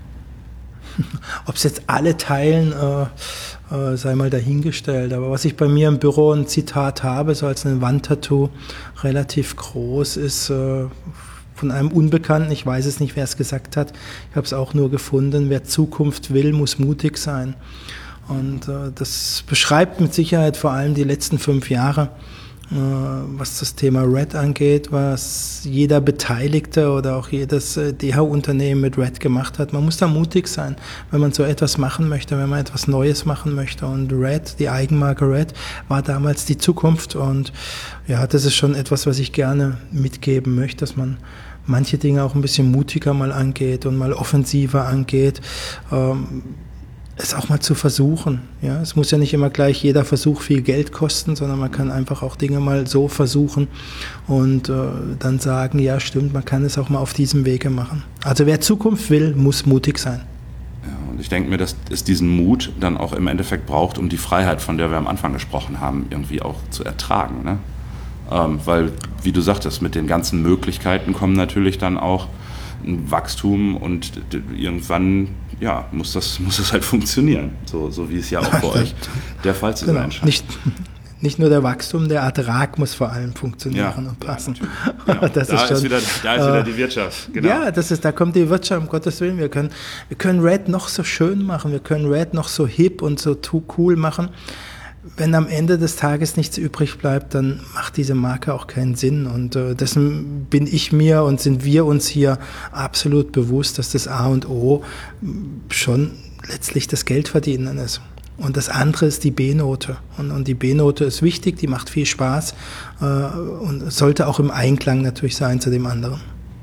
Ob es jetzt alle teilen, äh, äh, sei mal dahingestellt. Aber was ich bei mir im Büro ein Zitat habe, so als ein Wandtattoo, relativ groß, ist, äh, von einem Unbekannten, ich weiß es nicht, wer es gesagt hat, ich habe es auch nur gefunden, wer Zukunft will, muss mutig sein. Und äh, das beschreibt mit Sicherheit vor allem die letzten fünf Jahre, äh, was das Thema Red angeht, was jeder Beteiligte oder auch jedes äh, D H-Unternehmen mit Red gemacht hat. Man muss da mutig sein, wenn man so etwas machen möchte, wenn man etwas Neues machen möchte. Und Red, die Eigenmarke Red, war damals die Zukunft. Und ja, das ist schon etwas, was ich gerne mitgeben möchte, dass man manche Dinge auch ein bisschen mutiger mal angeht und mal offensiver angeht. Ähm, es auch mal zu versuchen. Ja, es muss ja nicht immer gleich jeder Versuch viel Geld kosten, sondern man kann einfach auch Dinge mal so versuchen und äh, dann sagen, ja stimmt, man kann es auch mal auf diesem Wege machen. Also wer Zukunft will, muss mutig sein. Ja, und ich denke mir, dass es diesen Mut dann auch im Endeffekt braucht, um die Freiheit, von der wir am Anfang gesprochen haben, irgendwie auch zu ertragen. Ne? Ähm, weil, wie du sagtest, mit den ganzen Möglichkeiten kommen natürlich dann auch ein Wachstum und irgendwann ja, muss das, muss das halt funktionieren, so, so wie es ja auch bei euch der Fall zu genau. sein scheint. Nicht, nicht nur der Wachstum, der Ertrag muss vor allem funktionieren ja, und passen. Ja, genau. das da, ist schon, ist wieder, da ist äh, wieder die Wirtschaft. Genau. Ja, das ist, da kommt die Wirtschaft, um Gottes Willen. Wir können, wir können Red noch so schön machen, wir können Red noch so hip und so cool machen. Wenn am Ende des Tages nichts übrig bleibt, dann macht diese Marke auch keinen Sinn. Und äh, dessen bin ich mir und sind wir uns hier absolut bewusst, dass das A und O schon letztlich das Geldverdienen ist. Und das andere ist die B-Note. Und, und die B-Note ist wichtig, die macht viel Spaß äh, und sollte auch im Einklang natürlich sein zu dem anderen.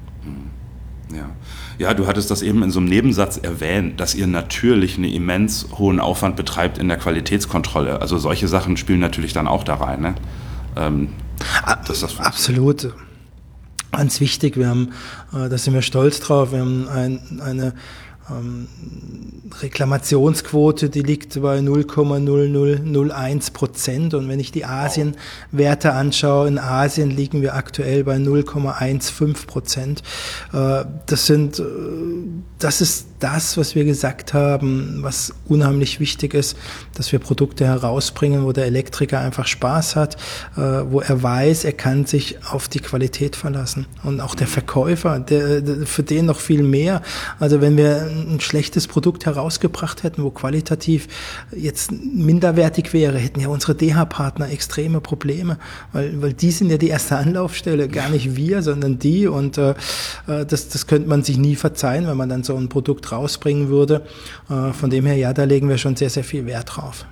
Ja. Ja, du hattest das eben in so einem Nebensatz erwähnt, dass ihr natürlich einen immens hohen Aufwand betreibt in der Qualitätskontrolle. Also solche Sachen spielen natürlich dann auch da rein, ne? Ähm, dass das Absolut. Ganz wichtig. Wir haben, äh, da sind wir stolz drauf, wir haben ein, eine ähm, Reklamationsquote, die liegt bei null Komma null null null eins Prozent. Und wenn ich die Asien-Werte anschaue, in Asien liegen wir aktuell bei null Komma fünfzehn Prozent. Äh, das sind, äh, das ist das, was wir gesagt haben, was unheimlich wichtig ist, dass wir Produkte herausbringen, wo der Elektriker einfach Spaß hat, äh, wo er weiß, er kann sich auf die Qualität verlassen. Und auch der Verkäufer, der, der, für den noch viel mehr. Also wenn wir ein schlechtes Produkt herausgebracht hätten, wo qualitativ jetzt minderwertig wäre, hätten ja unsere D H-Partner extreme Probleme, weil, weil die sind ja die erste Anlaufstelle, gar nicht wir, sondern die. Und äh, das, das könnte man sich nie verzeihen, wenn man dann so ein Produkt rausbringen würde. Äh, von dem her, ja, da legen wir schon sehr, sehr viel Wert drauf.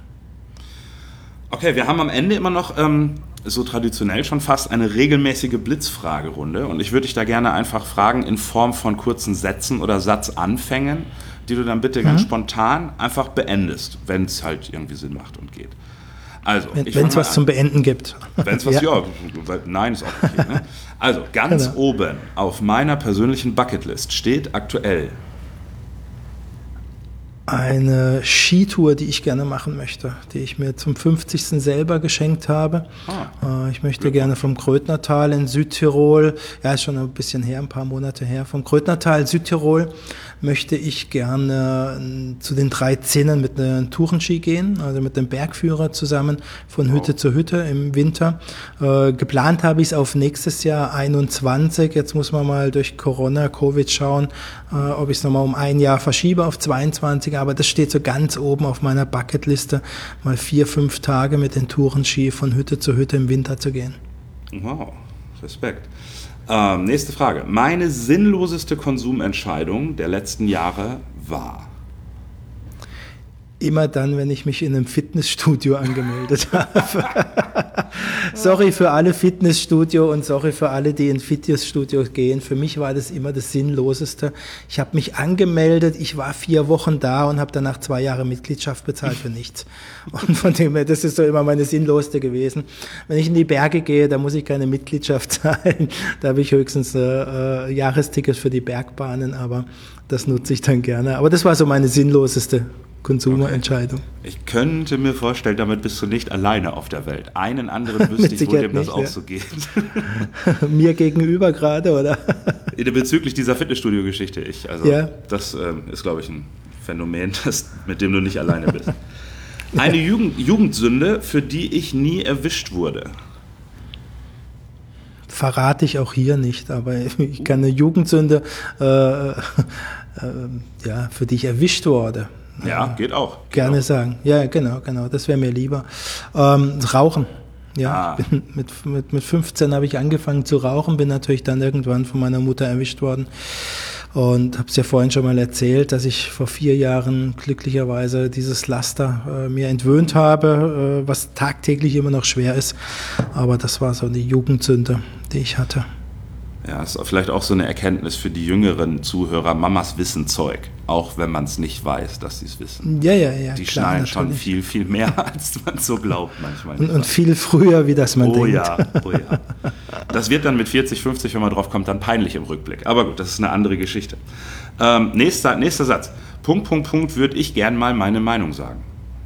Okay, wir haben am Ende immer noch ähm, so traditionell schon fast eine regelmäßige Blitzfragerunde und ich würde dich da gerne einfach fragen in Form von kurzen Sätzen oder Satzanfängen, die du dann bitte mhm. ganz spontan einfach beendest, wenn es halt irgendwie Sinn macht und geht. Also, wenn es was an. zum Beenden gibt. Wenn es was, ja. ja, nein, ist auch okay. Ne? Also, ganz genau. oben auf meiner persönlichen Bucketlist steht aktuell eine Skitour, die ich gerne machen möchte, die ich mir zum fünfzigsten selber geschenkt habe. Ah, ich möchte gerne vom Grödnertal in Südtirol, ja, ist schon ein bisschen her, ein paar Monate her, vom Grödnertal Südtirol möchte ich gerne zu den drei Zinnen mit einem Tourenski gehen, also mit dem Bergführer zusammen von Hütte wow. zu Hütte im Winter. Äh, geplant habe ich es auf nächstes Jahr einundzwanzig. Jetzt muss man mal durch Corona, Covid schauen, äh, ob ich es nochmal um ein Jahr verschiebe auf zweiundzwanzig. Aber das steht so ganz oben auf meiner Bucketliste, mal vier, fünf Tage mit den Tourenski von Hütte zu Hütte im Winter zu gehen. Wow, Respekt. Ähm, nächste Frage. Meine sinnloseste Konsumentscheidung der letzten Jahre war? Immer dann, wenn ich mich in einem Fitnessstudio angemeldet habe. Sorry für alle Fitnessstudio und sorry für alle, die in Fitnessstudio gehen. Für mich war das immer das Sinnloseste. Ich habe mich angemeldet, ich war vier Wochen da und habe danach zwei Jahre Mitgliedschaft bezahlt für nichts. Und von dem her, das ist so immer meine sinnloseste gewesen. Wenn ich in die Berge gehe, da muss ich keine Mitgliedschaft zahlen. Da habe ich höchstens äh, äh, Jahrestickets für die Bergbahnen, aber das nutze ich dann gerne. Aber das war so meine sinnloseste Konsumerentscheidung. Okay. Ich könnte mir vorstellen, damit bist du nicht alleine auf der Welt. Einen anderen wüsste ich, wo dem das nicht, auch ja. so geht. Mir gegenüber gerade, oder? Bezüglich dieser Fitnessstudio-Geschichte. Ich, also ja. Das ähm, ist, glaube ich, ein Phänomen, das, mit dem du nicht alleine bist. Eine ja. Jugend, Jugendsünde, für die ich nie erwischt wurde. verrate ich auch hier nicht, aber ich kann eine Jugendsünde, äh, äh, ja, für die ich erwischt wurde. Ja, geht auch. Geht gerne auch. sagen. Ja, genau, genau, das wäre mir lieber. Ähm, Rauchen. Ja, Ah. ich bin mit, mit, mit fünfzehn habe ich angefangen zu rauchen, bin natürlich dann irgendwann von meiner Mutter erwischt worden und habe es ja vorhin schon mal erzählt, dass ich vor vier Jahren glücklicherweise dieses Laster äh, mir entwöhnt habe, äh, was tagtäglich immer noch schwer ist, aber das war so eine Jugendsünde, die ich hatte. Ja, ist vielleicht auch so eine Erkenntnis für die jüngeren Zuhörer. Mamas wissen Zeug, auch wenn man es nicht weiß, dass sie es wissen. Ja, ja, ja. Die klar, schnallen natürlich. schon viel, viel mehr, als man so glaubt manchmal. Und, und viel früher, wie das man oh denkt. ja, oh ja. Das wird dann mit vierzig, fünfzig, wenn man drauf kommt, dann peinlich im Rückblick. Aber gut, das ist eine andere Geschichte. Ähm, nächster, nächster Satz. Punkt, Punkt, Punkt, würde ich gern mal meine Meinung sagen.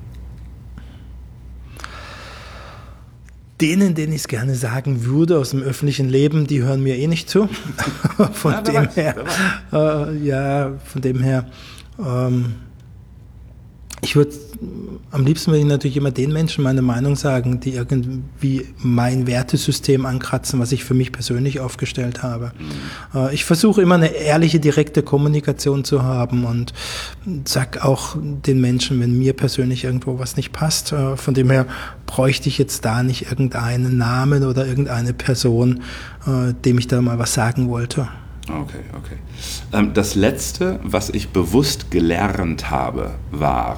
Denen, denen ich es gerne sagen würde aus dem öffentlichen Leben, die hören mir eh nicht zu. Von Ja, wer dem weiß, her, äh, ja, von dem her, ähm, ich würde, am liebsten würde ich natürlich immer den Menschen meine Meinung sagen, die irgendwie mein Wertesystem ankratzen, was ich für mich persönlich aufgestellt habe. Mhm. Äh, ich versuche immer eine ehrliche, direkte Kommunikation zu haben und sag auch den Menschen, wenn mir persönlich irgendwo was nicht passt. Äh, von dem her bräuchte ich jetzt da nicht irgendeinen Namen oder irgendeine Person, äh, dem ich da mal was sagen wollte. Okay, okay. Ähm, das Letzte, was ich bewusst gelernt habe, war...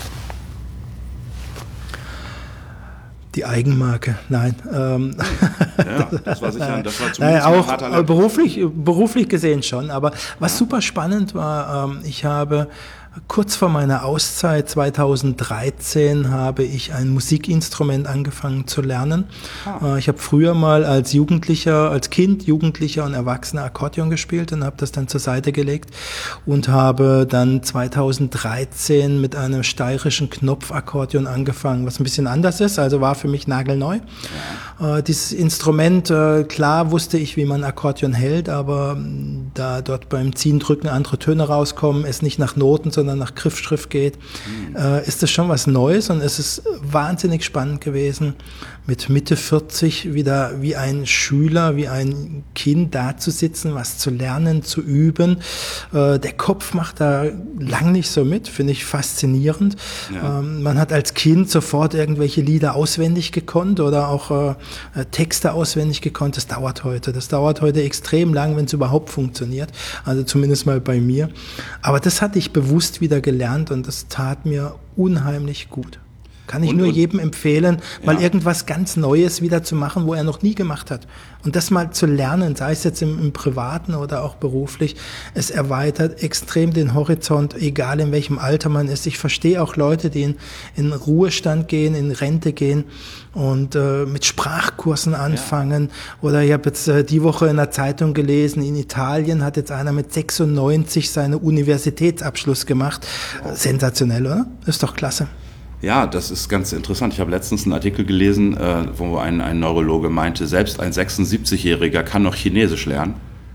Die Eigenmarke, nein. Ähm, ja, das war sicher, das war zumindest naja, ein auch harter Leib. beruflich, beruflich gesehen schon. Aber was ja. super spannend war, ähm, ich habe kurz vor meiner Auszeit zweitausenddreizehn habe ich ein Musikinstrument angefangen zu lernen. Ah. Ich habe früher mal als Jugendlicher, als Kind, Jugendlicher und Erwachsener Akkordeon gespielt und habe das dann zur Seite gelegt und habe dann zweitausenddreizehn mit einem steirischen Knopfakkordeon angefangen, was ein bisschen anders ist, also war für mich nagelneu. Ja. Dieses Instrument, klar wusste ich, wie man Akkordeon hält, aber da dort beim Ziehen, Drücken andere Töne rauskommen, es nicht nach Noten, sondern nach Griffschrift geht, mhm. äh, ist das schon was Neues und es ist wahnsinnig spannend gewesen, mit Mitte vierzig wieder wie ein Schüler, wie ein Kind da zu sitzen, was zu lernen, zu üben. Äh, der Kopf macht da lang nicht so mit, finde ich faszinierend. Ja. Ähm, man hat als Kind sofort irgendwelche Lieder auswendig gekonnt oder auch äh, Texte auswendig gekonnt. Das dauert heute. Das dauert heute extrem lang, wenn es überhaupt funktioniert. Also zumindest mal bei mir. Aber das hatte ich bewusst wieder gelernt und das tat mir unheimlich gut. Kann ich und, nur und, jedem empfehlen, mal ja. irgendwas ganz Neues wieder zu machen, wo er noch nie gemacht hat. Und das mal zu lernen, sei es jetzt im, im Privaten oder auch beruflich. Es erweitert extrem den Horizont, egal in welchem Alter man ist. Ich verstehe auch Leute, die in, in Ruhestand gehen, in Rente gehen und äh, mit Sprachkursen anfangen. Ja. Oder ich habe jetzt äh, die Woche in der Zeitung gelesen, in Italien hat jetzt einer mit sechsundneunzig seinen Universitätsabschluss gemacht. Wow. Sensationell, oder? Ist doch klasse. Ja, das ist ganz interessant. Ich habe letztens einen Artikel gelesen, äh, wo ein, ein Neurologe meinte, selbst ein sechsundsiebzigjähriger kann noch Chinesisch lernen.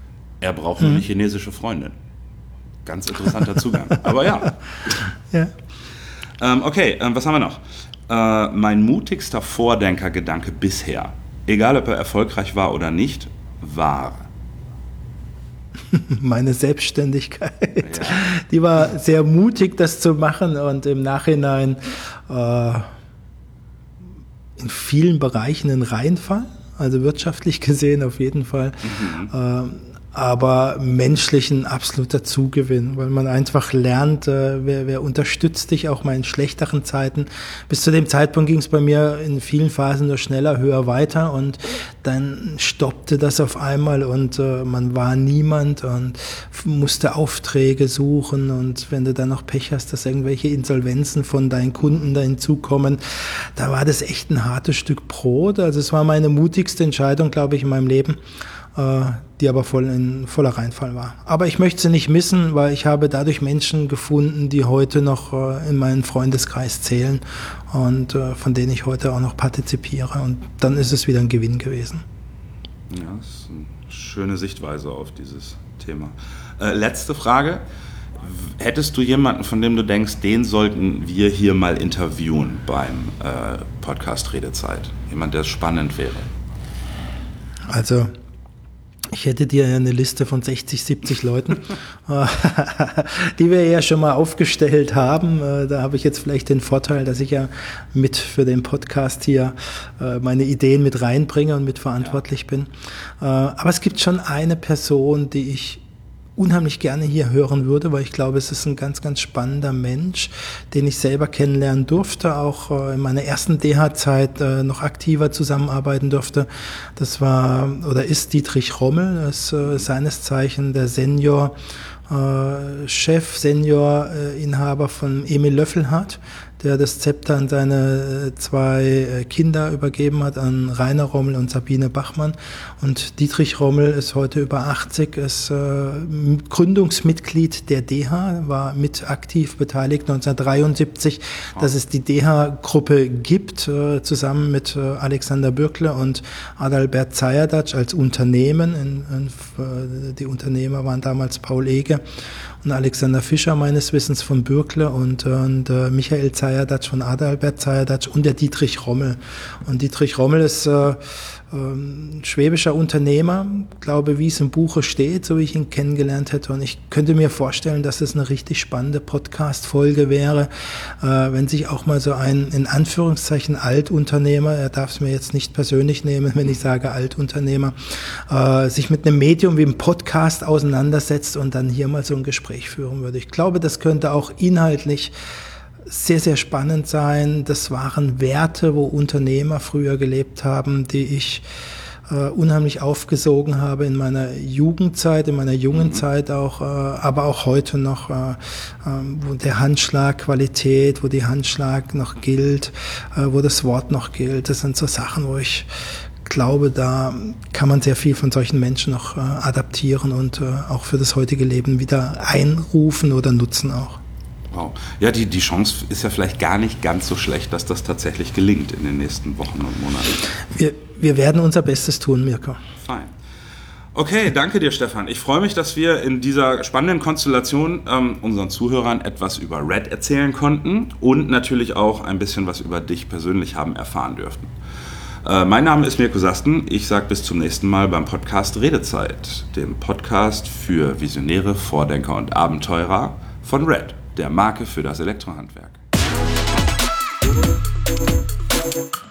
Er braucht mhm. nur eine chinesische Freundin. Ganz interessanter Zugang. Aber ja. ja. Ähm, okay, ähm, was haben wir noch? Äh, mein mutigster Vordenkergedanke bisher, egal ob er erfolgreich war oder nicht, war... Meine Selbstständigkeit. Ja. Die war sehr mutig, das zu machen und im Nachhinein äh, in vielen Bereichen ein Reinfall, also wirtschaftlich gesehen auf jeden Fall. Mhm. Äh, aber menschlich ein absoluter Zugewinn, weil man einfach lernt, äh, wer, wer unterstützt dich auch mal in schlechteren Zeiten. Bis zu dem Zeitpunkt ging es bei mir in vielen Phasen nur schneller, höher, weiter und dann stoppte das auf einmal und äh, man war niemand und musste Aufträge suchen und wenn du dann noch Pech hast, dass irgendwelche Insolvenzen von deinen Kunden da hinzukommen, da war das echt ein hartes Stück Brot. Also es war meine mutigste Entscheidung, glaube ich, in meinem Leben, die aber voll in voller Reinfall war. Aber ich möchte sie nicht missen, weil ich habe dadurch Menschen gefunden, die heute noch in meinen Freundeskreis zählen und von denen ich heute auch noch partizipiere. Und dann ist es wieder ein Gewinn gewesen. Ja, das ist eine schöne Sichtweise auf dieses Thema. Äh, letzte Frage. Hättest du jemanden, von dem du denkst, den sollten wir hier mal interviewen beim äh, Podcast Redezeit? Jemand, der spannend wäre? Also Ich hätte dir eine Liste von sechzig, siebzig Leuten, die wir ja schon mal aufgestellt haben. Da habe ich jetzt vielleicht den Vorteil, dass ich ja mit für den Podcast hier meine Ideen mit reinbringe und mit verantwortlich bin. Aber es gibt schon eine Person, die ich unheimlich gerne hier hören würde, weil ich glaube, es ist ein ganz, ganz spannender Mensch, den ich selber kennenlernen durfte, auch in meiner ersten D H-Zeit noch aktiver zusammenarbeiten durfte. Das war oder ist Dietrich Rommel, das ist seines Zeichen der Senior äh, Chef, Senior äh, Inhaber von Emil Löffelhardt, der das Zepter an seine zwei Kinder übergeben hat, an Rainer Rommel und Sabine Bachmann. Und Dietrich Rommel ist heute über achtzig, ist äh, Gründungsmitglied der D H, war mit aktiv beteiligt neunzehnhundertdreiundsiebzig, oh. dass es die D H-Gruppe gibt, äh, zusammen mit äh, Alexander Bürkle und Adalbert Zajadac als Unternehmen. In, in, äh, die Unternehmer waren damals Paul Ege und Alexander Fischer meines Wissens von Bürkle und, und äh, Michael Zajadac von Adalbert Zajadac und der Dietrich Rommel. Und Dietrich Rommel ist äh, ein schwäbischer Unternehmer, glaube, wie es im Buche steht, so wie ich ihn kennengelernt hätte. Und ich könnte mir vorstellen, dass es eine richtig spannende Podcast-Folge wäre, äh, wenn sich auch mal so ein, in Anführungszeichen, Altunternehmer, er darf es mir jetzt nicht persönlich nehmen, wenn ich sage Altunternehmer, äh, sich mit einem Medium wie einem Podcast auseinandersetzt und dann hier mal so ein Gespräch führen würde. Ich glaube, das könnte auch inhaltlich sehr, sehr spannend sein. Das waren Werte, wo Unternehmer früher gelebt haben, die ich äh, unheimlich aufgesogen habe in meiner Jugendzeit, in meiner jungen mhm. Zeit auch, äh, aber auch heute noch, äh, äh, wo der Handschlag Qualität, wo die Handschlag noch gilt, äh, wo das Wort noch gilt. Das sind so Sachen, wo ich glaube, da kann man sehr viel von solchen Menschen noch äh, adaptieren und äh, auch für das heutige Leben wieder einrufen oder nutzen auch. Wow. Ja, die, die Chance ist ja vielleicht gar nicht ganz so schlecht, dass das tatsächlich gelingt in den nächsten Wochen und Monaten. Wir, wir werden unser Bestes tun, Mirko. Fein. Okay, danke dir, Stefan. Ich freue mich, dass wir in dieser spannenden Konstellation ähm, unseren Zuhörern etwas über Red erzählen konnten und natürlich auch ein bisschen was über dich persönlich haben erfahren dürften. Äh, mein Name ist Mirko Sasten. Ich sage bis zum nächsten Mal beim Podcast Redezeit, dem Podcast für Visionäre, Vordenker und Abenteurer von Red, der Marke für das Elektrohandwerk.